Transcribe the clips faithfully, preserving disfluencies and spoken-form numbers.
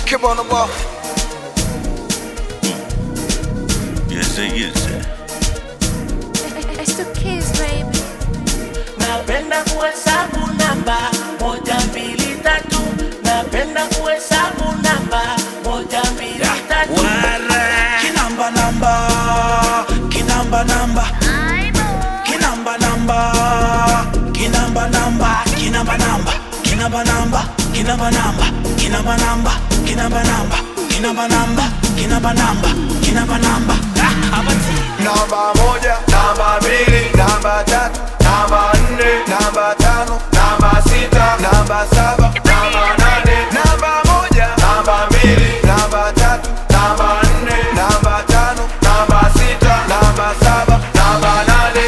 Keep on the ball. Yes, sir, yes, sir. It's the kids, baby. Napenda kuhesabu namba moja mbili tatu. Napenda kuhesabu namba moja mbili tatu. Kinamba namba, kinamba namba, kinamba namba, kinamba namba, kinamba namba, kinamba namba, kinamba namba, kinamba namba, kinamba namba, kinamba namba, kinamba namba, kinamba namba. Namba moja, namba mbili, namba tatu, namba nne, namba tano, namba sita, namba saba, namba nane. Namba moja, namba mbili, namba tatu, namba nne, namba tano, namba sita, namba saba, namba nane.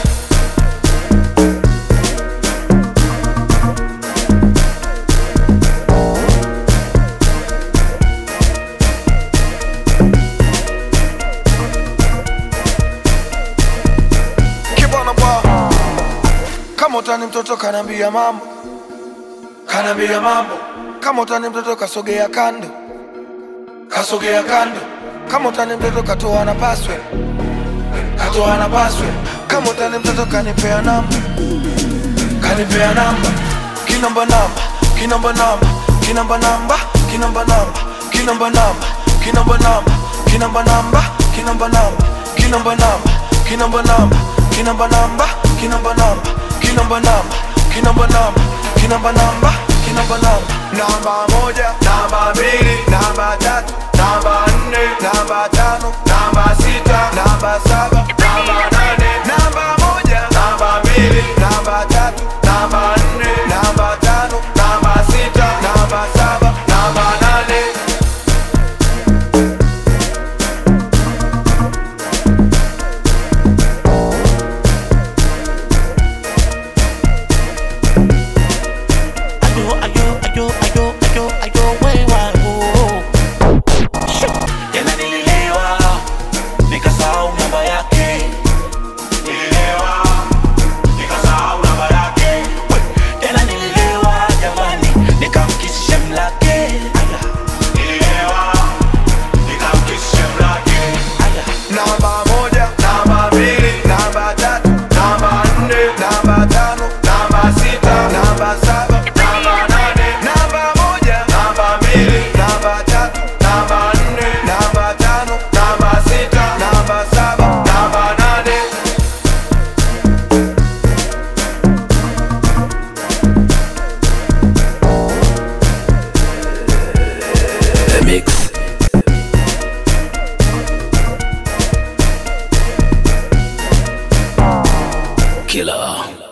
Kama utani mtoto kanambia mambo, kanambia mambo. Kama utani mtoto kasogea kando, kasogea kando. Kama utani mtoto katoa na password, katoa na password. Kama utani mtoto kanipea namba, kanipea namba. Kinamba namba, kinamba namba, kinamba namba, kinamba namba, kinamba namba, kinamba namba, kinamba namba, kinamba namba, kinamba namba, kinamba namba, kinamba namba, kinamba namba. Kinamba namba, kinamba namba, kinamba namba, kinamba namba. Namba moja, namba mbili, namba tatu, namba nne, namba tano, namba sita, namba saba, namba nane. Namba moja, namba mbili, namba tatu, namba nne, namba tano, namba sita, namba saba, namba nane. Namba moja, namba mbili, namba tatu, namba nne, namba tano, namba sita, namba saba, namba nane. Namba moja, namba mbili, namba tatu, namba nne, namba tano, namba sita, namba saba, namba nane. The Mix Killer.